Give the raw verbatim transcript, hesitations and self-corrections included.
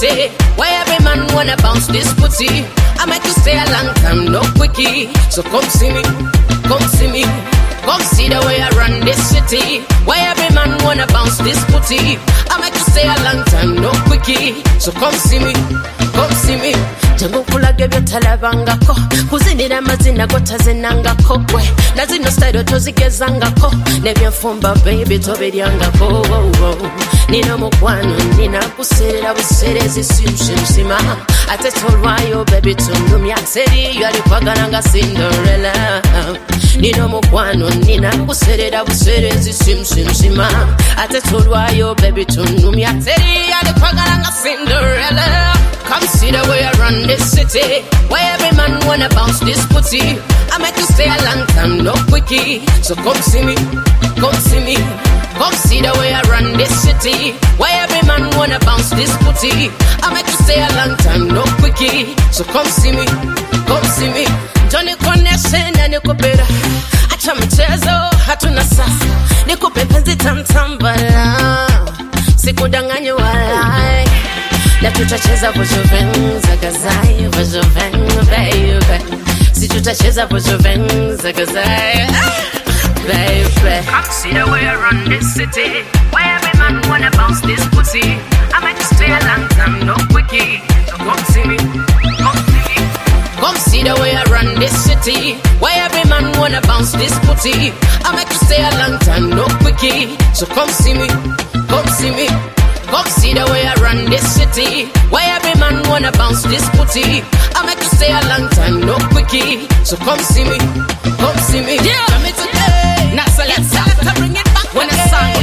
city, why every man wanna bounce this booty. I make you stay a long time, no quickie. So come see me, come see me, come see the way I run this city. Why every man wanna bounce this booty. I make you stay a long time, no quickie. So come see me, come see me. Jangu kulaga byotalabangako kuzinira amazina gotazinangako gwe nazino style tozigezangako nebyenfumba baby tobiryangako nina mukwano nina kuserera buserezi simsimsima ate tolwayo baby tundumya seri yali kwagala nga Cinderella nina mukwano nina kuserera buserezi simsimsima ate tolwayo baby tundumya seri yali kwagala nga Cinderella. Come see the way I run this city, where every man wanna bounce this booty. I make you stay a long time, no quickie. So come see me, come see me, come see the way I run this city, where every man wanna bounce this booty. I make you stay a long time, no quickie. So come see me, come see me. Johnny connection and nikupera, acha mchezo hatuna sasa, nikupe penzi tamtambala, sikudanganye walai. Na tutacheza vojoveng zagazai vojoveng baby. Si tutacheza vojoveng zagazai baby. Come see the way I run this city, where every man wanna bounce this pussy. I make you stay a long time, no quickie. So come see me, come see me. Come see the way I run this city, where every man wanna bounce this pussy. I make you stay a long time, no quickie. So come see me, come see me. Come see the way I run this city, where every man wanna bounce this booty. I make you stay a long time, no quickie. So come see me, come see me. Yeah, come me today. Now so let's bring it back when the song